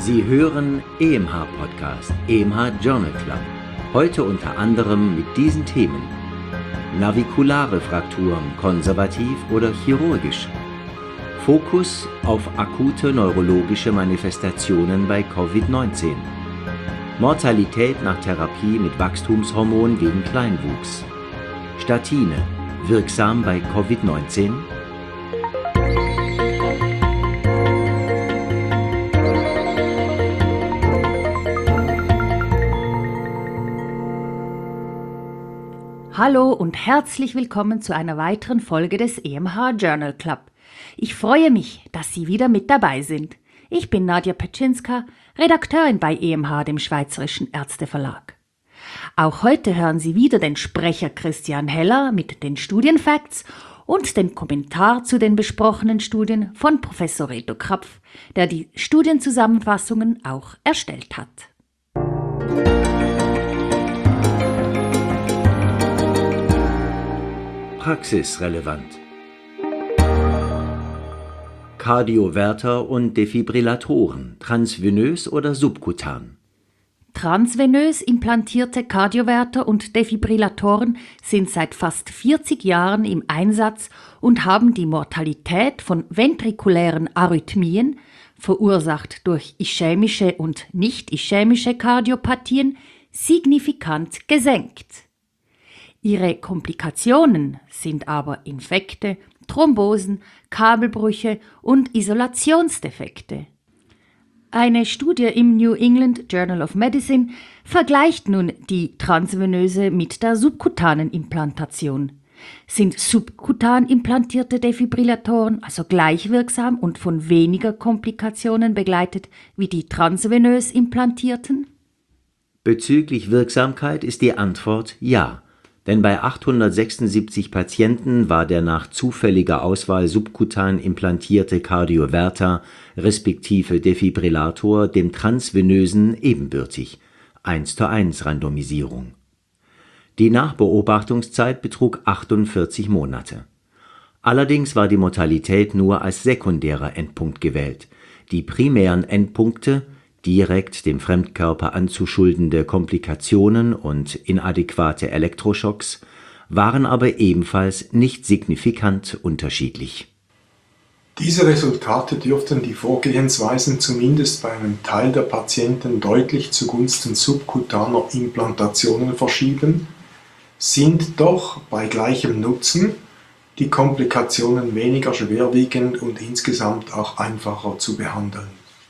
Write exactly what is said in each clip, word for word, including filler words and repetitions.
Sie hören E M H Podcast, E M H Journal Club. Heute unter anderem mit diesen Themen: Navikulare Frakturen, konservativ oder chirurgisch? Fokus auf akute neurologische Manifestationen bei Covid neunzehn. Mortalität nach Therapie mit Wachstumshormon gegen Kleinwuchs. Statine, wirksam bei Covid neunzehn? Hallo und herzlich willkommen zu einer weiteren Folge des E M H Journal Club. Ich freue mich, dass Sie wieder mit dabei sind. Ich bin Nadja Petschinska, Redakteurin bei E M H, dem Schweizerischen Ärzteverlag. Auch heute hören Sie wieder den Sprecher Christian Heller mit den Studienfacts und den Kommentar zu den besprochenen Studien von Professor Reto Krapf, der die Studienzusammenfassungen auch erstellt hat. Praxisrelevant. Kardioverter und Defibrillatoren, transvenös oder subkutan? Transvenös implantierte Kardioverter und Defibrillatoren sind seit fast vierzig Jahren im Einsatz und haben die Mortalität von ventrikulären Arrhythmien, verursacht durch ischämische und nicht-ischämische Kardiopathien, signifikant gesenkt. Ihre Komplikationen sind aber Infekte, Thrombosen, Kabelbrüche und Isolationsdefekte. Eine Studie im New England Journal of Medicine vergleicht nun die transvenöse mit der subkutanen Implantation. Sind subkutan implantierte Defibrillatoren also gleich wirksam und von weniger Komplikationen begleitet wie die transvenös implantierten? Bezüglich Wirksamkeit ist die Antwort ja. Denn bei achthundertsechsundsiebzig Patienten war der nach zufälliger Auswahl subkutan implantierte Kardioverter respektive Defibrillator dem transvenösen ebenbürtig, eins zu eins Randomisierung. Die Nachbeobachtungszeit betrug achtundvierzig Monate. Allerdings war die Mortalität nur als sekundärer Endpunkt gewählt. Die primären Endpunkte, direkt dem Fremdkörper anzuschuldende Komplikationen und inadäquate Elektroschocks, waren aber ebenfalls nicht signifikant unterschiedlich. Diese Resultate dürften die Vorgehensweisen zumindest bei einem Teil der Patienten deutlich zugunsten subkutaner Implantationen verschieben, sind doch bei gleichem Nutzen die Komplikationen weniger schwerwiegend und insgesamt auch einfacher zu behandeln.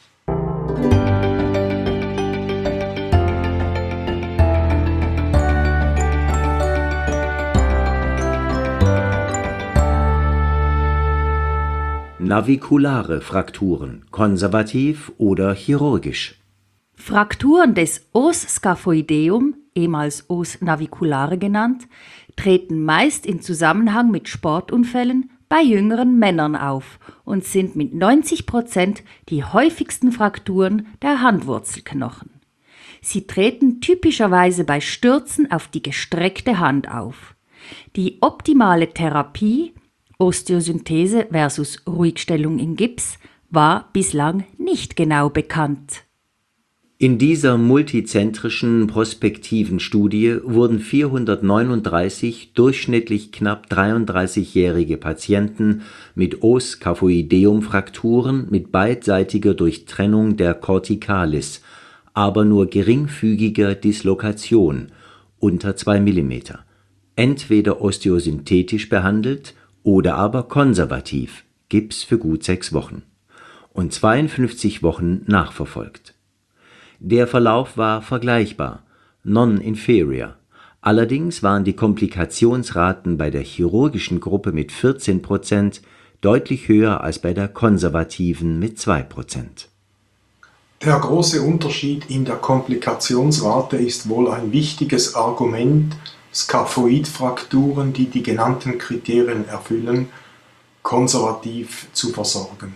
Navikulare Frakturen, konservativ oder chirurgisch? Frakturen des Os scaphoideum, ehemals Os naviculare genannt, treten meist in Zusammenhang mit Sportunfällen bei jüngeren Männern auf und sind mit neunzig Prozent die häufigsten Frakturen der Handwurzelknochen. Sie treten typischerweise bei Stürzen auf die gestreckte Hand auf. Die optimale Therapie, Osteosynthese versus Ruhigstellung in Gips, war bislang nicht genau bekannt. In dieser multizentrischen prospektiven Studie wurden vierhundertneununddreißig durchschnittlich knapp dreiunddreißigjährige Patienten mit Os scaphoideum Frakturen mit beidseitiger Durchtrennung der Corticalis, aber nur geringfügiger Dislokation unter zwei Millimeter, entweder osteosynthetisch behandelt oder aber konservativ, Gips für gut sechs Wochen, und zweiundfünfzig Wochen nachverfolgt. Der Verlauf war vergleichbar, non-inferior. Allerdings waren die Komplikationsraten bei der chirurgischen Gruppe mit vierzehn Prozent deutlich höher als bei der konservativen mit zwei Prozent. Der große Unterschied in der Komplikationsrate ist wohl ein wichtiges Argument, Scaphoidfrakturen, die die genannten Kriterien erfüllen, konservativ zu versorgen.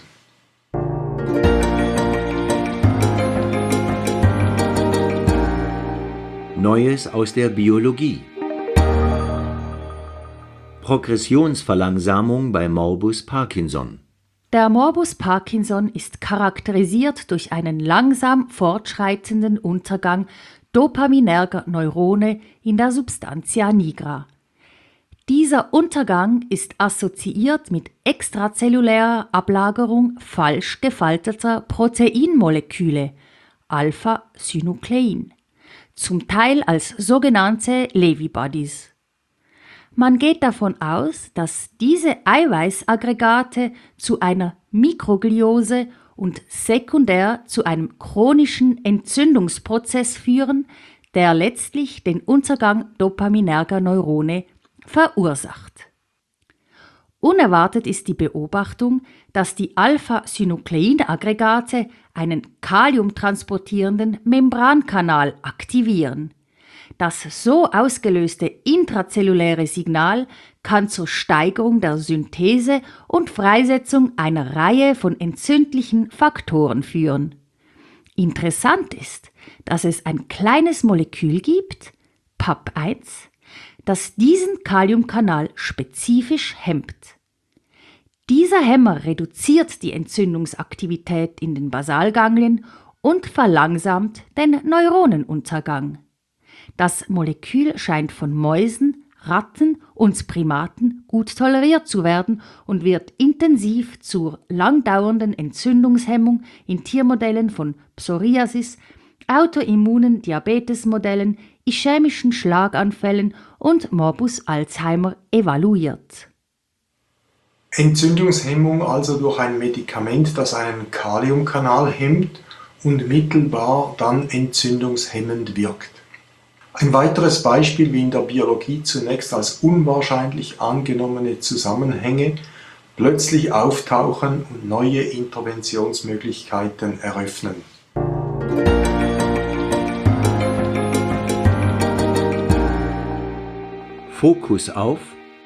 Neues aus der Biologie. Progressionsverlangsamung bei Morbus Parkinson. Der Morbus Parkinson ist charakterisiert durch einen langsam fortschreitenden Untergang dopaminerger Neurone in der Substantia nigra. Dieser Untergang ist assoziiert mit extrazellulärer Ablagerung falsch gefalteter Proteinmoleküle, Alpha-Synuklein, zum Teil als sogenannte Lewy-Bodies. Man geht davon aus, dass diese Eiweißaggregate zu einer Mikrogliose und sekundär zu einem chronischen Entzündungsprozess führen, der letztlich den Untergang dopaminerger Neurone verursacht. Unerwartet ist die Beobachtung, dass die Alpha-Synuklein-Aggregate einen kaliumtransportierenden Membrankanal aktivieren. Das so ausgelöste intrazelluläre Signal kann zur Steigerung der Synthese und Freisetzung einer Reihe von entzündlichen Faktoren führen. Interessant ist, dass es ein kleines Molekül gibt, P A P eins, das diesen Kaliumkanal spezifisch hemmt. Dieser Hämmer reduziert die Entzündungsaktivität in den Basalganglien und verlangsamt den Neuronenuntergang. Das Molekül scheint von Mäusen, Ratten und Primaten gut toleriert zu werden und wird intensiv zur langdauernden Entzündungshemmung in Tiermodellen von Psoriasis, autoimmunen Diabetesmodellen, ischämischen Schlaganfällen und Morbus Alzheimer evaluiert. Entzündungshemmung also durch ein Medikament, das einen Kaliumkanal hemmt und mittelbar dann entzündungshemmend wirkt. Ein weiteres Beispiel, wie in der Biologie zunächst als unwahrscheinlich angenommene Zusammenhänge plötzlich auftauchen und neue Interventionsmöglichkeiten eröffnen. Fokus auf.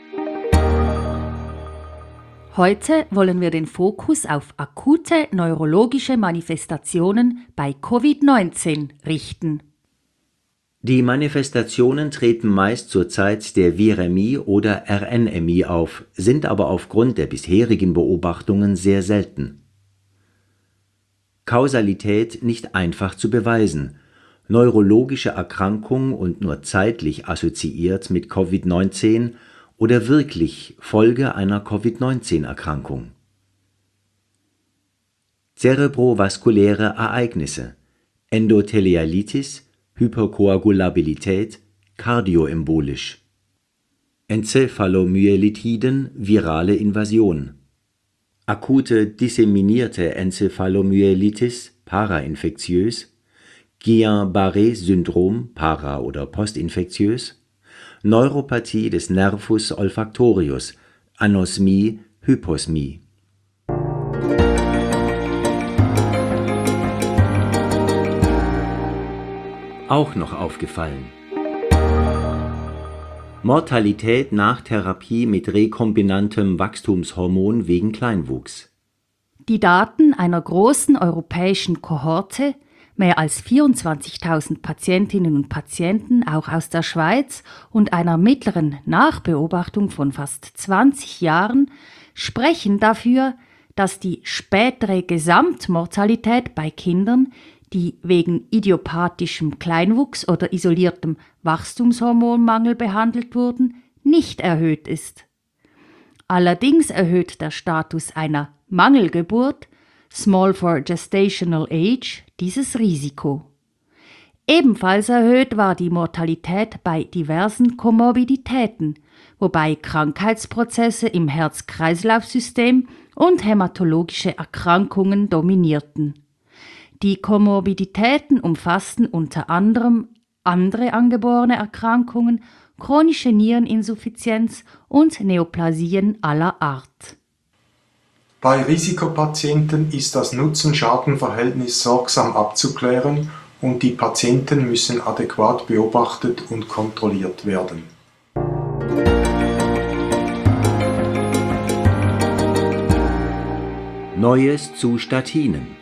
Heute wollen wir den Fokus auf akute neurologische Manifestationen bei Covid neunzehn richten. Die Manifestationen treten meist zur Zeit der Virämie oder R N M I auf, sind aber aufgrund der bisherigen Beobachtungen sehr selten. Kausalität nicht einfach zu beweisen. Neurologische Erkrankung und nur zeitlich assoziiert mit Covid neunzehn oder wirklich Folge einer Covid neunzehn Erkrankung. Zerebrovaskuläre Ereignisse, Endothelialitis, Hyperkoagulabilität, kardioembolisch. Enzephalomyelitiden, virale Invasion. Akute disseminierte Enzephalomyelitis, parainfektiös. Guillain-Barré-Syndrom, para- oder postinfektiös. Neuropathie des Nervus olfactorius, Anosmie, Hyposmie. Auch noch aufgefallen. Mortalität nach Therapie mit rekombinantem Wachstumshormon wegen Kleinwuchs. Die Daten einer großen europäischen Kohorte, mehr als vierundzwanzigtausend Patientinnen und Patienten, auch aus der Schweiz, und einer mittleren Nachbeobachtung von fast zwanzig Jahren, sprechen dafür, dass die spätere Gesamtmortalität bei Kindern, die wegen idiopathischem Kleinwuchs oder isoliertem Wachstumshormonmangel behandelt wurden, nicht erhöht ist. Allerdings erhöht der Status einer Mangelgeburt, Small for Gestational Age, dieses Risiko. Ebenfalls erhöht war die Mortalität bei diversen Komorbiditäten, wobei Krankheitsprozesse im Herz-Kreislauf-System und hämatologische Erkrankungen dominierten. Die Komorbiditäten umfassten unter anderem andere angeborene Erkrankungen, chronische Niereninsuffizienz und Neoplasien aller Art. Bei Risikopatienten ist das Nutzen-Schaden-Verhältnis sorgsam abzuklären und die Patienten müssen adäquat beobachtet und kontrolliert werden. Neues zu Statinen.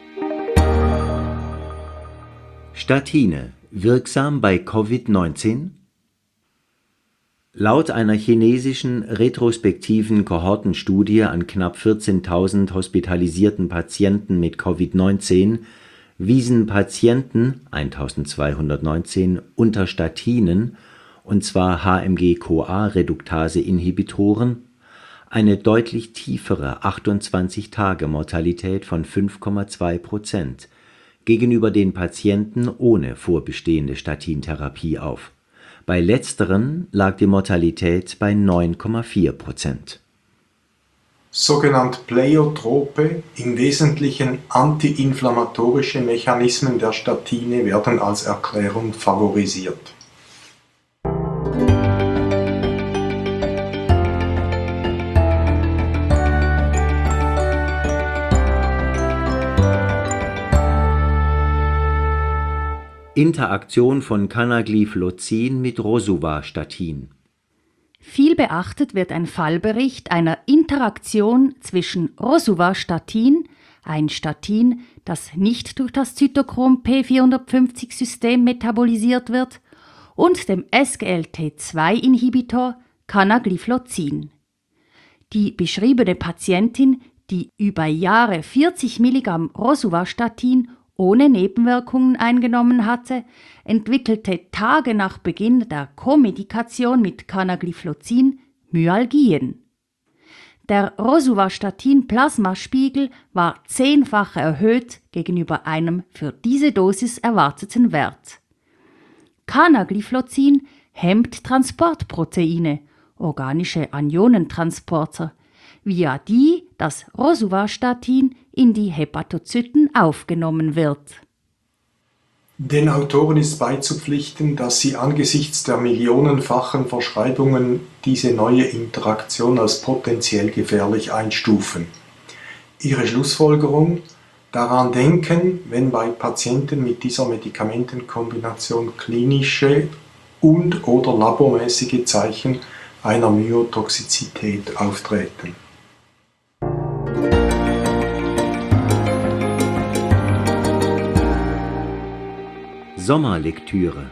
Statine, wirksam bei Covid neunzehn? Laut einer chinesischen retrospektiven Kohortenstudie an knapp vierzehntausend hospitalisierten Patienten mit Covid neunzehn wiesen Patienten eintausendzweihundertneunzehn unter Statinen, und zwar H M G-CoA-Reduktase-Inhibitoren, eine deutlich tiefere achtundzwanzig-Tage-Mortalität von fünf Komma zwei Prozent gegenüber den Patienten ohne vorbestehende Statintherapie auf. Bei letzteren lag die Mortalität bei neun Komma vier Prozent. Sogenannte Pleiotrope, im Wesentlichen antiinflammatorische Mechanismen der Statine, werden als Erklärung favorisiert. Interaktion von Canagliflozin mit Rosuvastatin. Viel beachtet wird ein Fallbericht einer Interaktion zwischen Rosuvastatin, ein Statin, das nicht durch das Zytochrom P vierhundertfünfzig-System metabolisiert wird, und dem S G L T zwei Inhibitor Canagliflozin. Die beschriebene Patientin, die über Jahre vierzig Milligramm Rosuvastatin ohne Nebenwirkungen eingenommen hatte, entwickelte Tage nach Beginn der Komedikation mit Canagliflozin Myalgien. Der Rosuvastatin-Plasmaspiegel war zehnfach erhöht gegenüber einem für diese Dosis erwarteten Wert. Canagliflozin hemmt Transportproteine, organische Anionentransporter, via die das Rosuvastatin in die Hepatozyten aufgenommen wird. Den Autoren ist beizupflichten, dass sie angesichts der millionenfachen Verschreibungen diese neue Interaktion als potenziell gefährlich einstufen. Ihre Schlussfolgerung: daran denken, wenn bei Patienten mit dieser Medikamentenkombination klinische und/oder labormäßige Zeichen einer Myotoxizität auftreten. Sommerlektüre.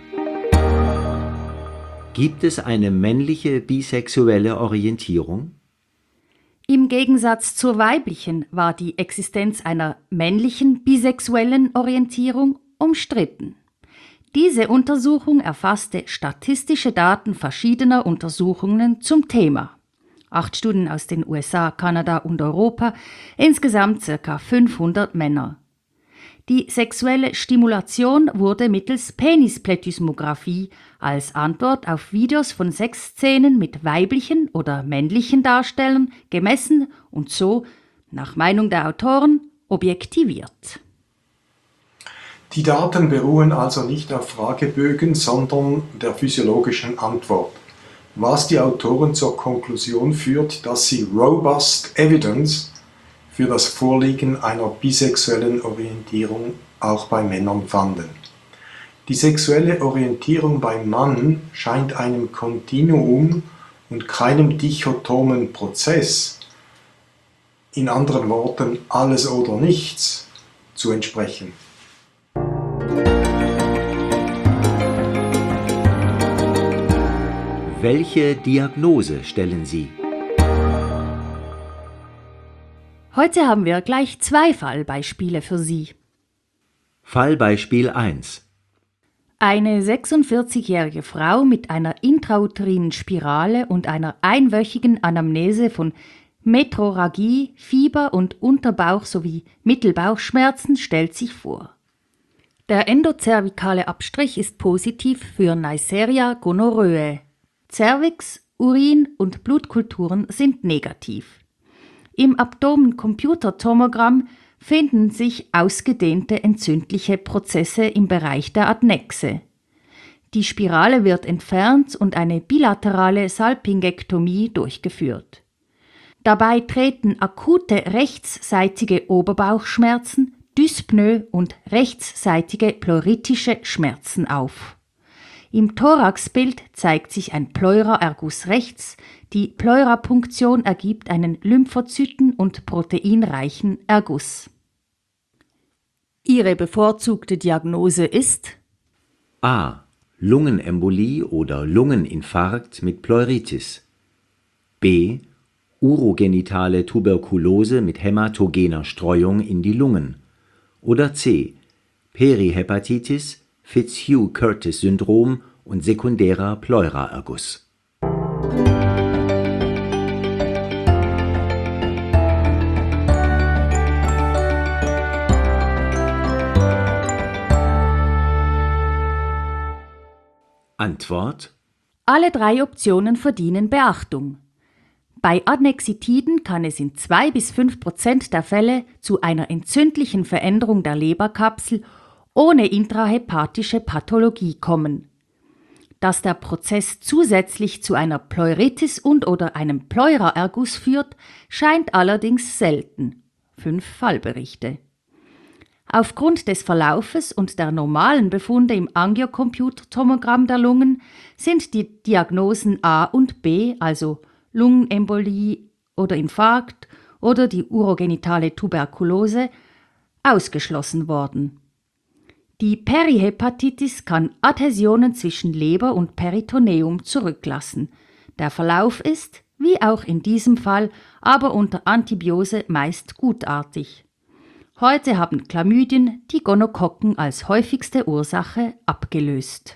Gibt es eine männliche bisexuelle Orientierung? Im Gegensatz zur weiblichen war die Existenz einer männlichen bisexuellen Orientierung umstritten. Diese Untersuchung erfasste statistische Daten verschiedener Untersuchungen zum Thema. Acht Studien aus den U S A, Kanada und Europa, insgesamt ca. fünfhundert Männer. Die sexuelle Stimulation wurde mittels Penisplethysmographie als Antwort auf Videos von Sexszenen mit weiblichen oder männlichen Darstellern gemessen und so, nach Meinung der Autoren, objektiviert. Die Daten beruhen also nicht auf Fragebögen, sondern der physiologischen Antwort, was die Autoren zur Konklusion führt, dass sie robust evidence für das Vorliegen einer bisexuellen Orientierung auch bei Männern fanden. Die sexuelle Orientierung beim Mann scheint einem Kontinuum und keinem dichotomen Prozess, in anderen Worten alles oder nichts, zu entsprechen. Welche Diagnose stellen Sie? Heute haben wir gleich zwei Fallbeispiele für Sie. Fallbeispiel eins. Eine sechsundvierzigjährige Frau mit einer intrauterinen Spirale und einer einwöchigen Anamnese von Metrorrhagie, Fieber und Unterbauch- sowie Mittelbauchschmerzen stellt sich vor. Der endozervikale Abstrich ist positiv für Neisseria gonorrhoeae. Cervix, Urin und Blutkulturen sind negativ. Im Abdomen-Computertomogramm finden sich ausgedehnte entzündliche Prozesse im Bereich der Adnexe. Die Spirale wird entfernt und eine bilaterale Salpingektomie durchgeführt. Dabei treten akute rechtsseitige Oberbauchschmerzen, Dyspnoe und rechtsseitige pleuritische Schmerzen auf. Im Thoraxbild zeigt sich ein Pleuraerguss rechts, die Pleurapunktion ergibt einen lymphozyten- und proteinreichen Erguss. Ihre bevorzugte Diagnose ist A. Lungenembolie oder Lungeninfarkt mit Pleuritis. B. Urogenitale Tuberkulose mit hämatogener Streuung in die Lungen. Oder C. Perihepatitis, Fitzhugh-Curtis-Syndrom und sekundärer Pleuraerguss. Antwort: Alle drei Optionen verdienen Beachtung. Bei Adnexitiden kann es in zwei bis fünf Prozent der Fälle zu einer entzündlichen Veränderung der Leberkapsel ohne intrahepatische Pathologie kommen. Dass der Prozess zusätzlich zu einer Pleuritis und/oder einem Pleuraerguss führt, scheint allerdings selten. Fünf Fallberichte. Aufgrund des Verlaufes und der normalen Befunde im Angiocomputertomogramm der Lungen sind die Diagnosen A und B, also Lungenembolie oder Infarkt oder die urogenitale Tuberkulose, ausgeschlossen worden. Die Perihepatitis kann Adhäsionen zwischen Leber und Peritoneum zurücklassen. Der Verlauf ist, wie auch in diesem Fall, aber unter Antibiose meist gutartig. Heute haben Chlamydien die Gonokokken als häufigste Ursache abgelöst.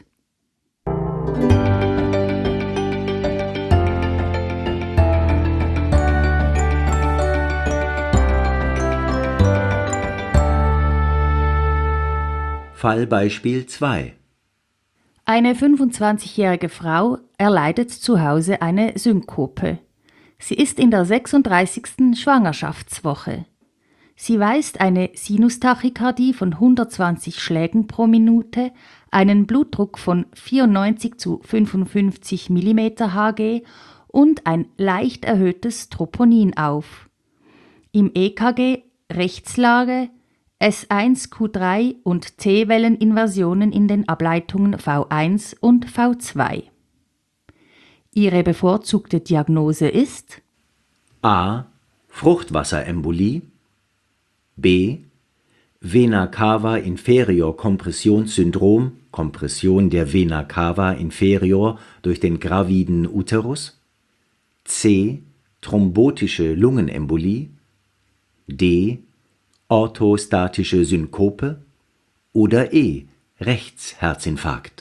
Fallbeispiel zwei. Eine fünfundzwanzigjährige Frau erleidet zu Hause eine Synkope. Sie ist in der sechsunddreißigsten Schwangerschaftswoche. Sie weist eine Sinustachykardie von hundertzwanzig Schlägen pro Minute, einen Blutdruck von vierundneunzig zu fünfundfünfzig Millimeter Hg und ein leicht erhöhtes Troponin auf. Im E K G Rechtslage, S eins Q drei und T-Welleninversionen in den Ableitungen V eins und V zwei. Ihre bevorzugte Diagnose ist A. Fruchtwasserembolie, B. Vena cava inferior Kompressionssyndrom, Kompression der Vena cava inferior durch den graviden Uterus, C. Thrombotische Lungenembolie, D. Orthostatische Synkope oder E. Rechtsherzinfarkt.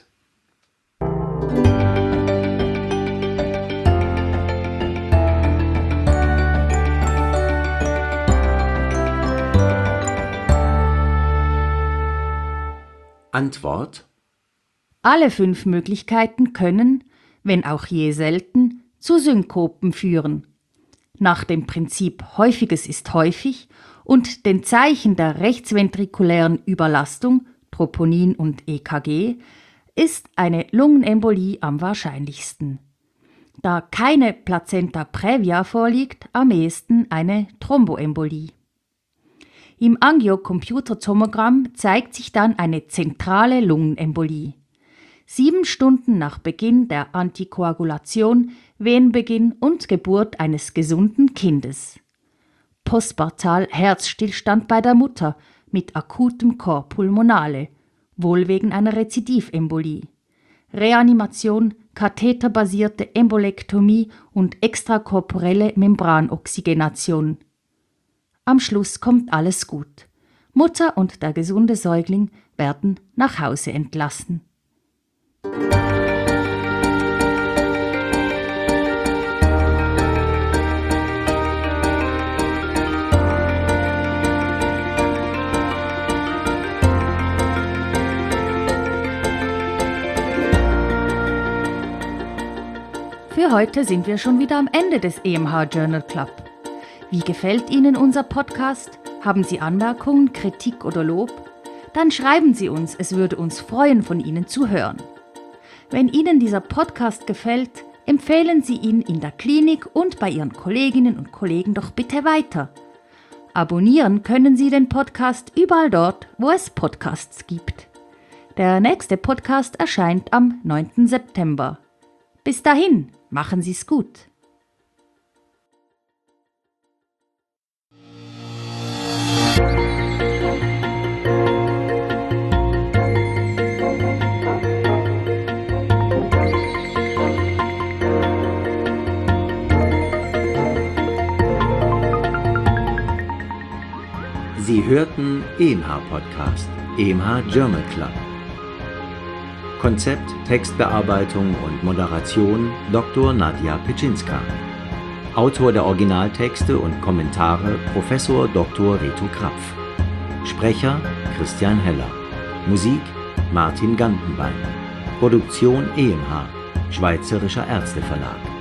Antwort: Alle fünf Möglichkeiten können, wenn auch je selten, zu Synkopen führen. Nach dem Prinzip Häufiges ist häufig und den Zeichen der rechtsventrikulären Überlastung, Troponin und E K G, ist eine Lungenembolie am wahrscheinlichsten. Da keine Plazenta praevia vorliegt, am ehesten eine Thromboembolie. Im Angiocomputertomogramm zeigt sich dann eine zentrale Lungenembolie. Sieben Stunden nach Beginn der Antikoagulation, Wehenbeginn und Geburt eines gesunden Kindes. Postpartal Herzstillstand bei der Mutter mit akutem Cor pulmonale, wohl wegen einer Rezidivembolie. Reanimation, katheterbasierte Embolektomie und extrakorporelle Membranoxygenation. Am Schluss kommt alles gut. Mutter und der gesunde Säugling werden nach Hause entlassen. Für heute sind wir schon wieder am Ende des E M H Journal Club. Wie gefällt Ihnen unser Podcast? Haben Sie Anmerkungen, Kritik oder Lob? Dann schreiben Sie uns, es würde uns freuen, von Ihnen zu hören. Wenn Ihnen dieser Podcast gefällt, empfehlen Sie ihn in der Klinik und bei Ihren Kolleginnen und Kollegen doch bitte weiter. Abonnieren können Sie den Podcast überall dort, wo es Podcasts gibt. Der nächste Podcast erscheint am neunten September. Bis dahin, machen Sie es gut. Sie hörten E M H-Podcast, E M H Journal Club. Konzept, Textbearbeitung und Moderation Doktor Nadja Pitschinska. Autor der Originaltexte und Kommentare Professor Doktor Reto Krapf. Sprecher Christian Heller. Musik Martin Gantenbein. Produktion E M H, Schweizerischer Ärzteverlag.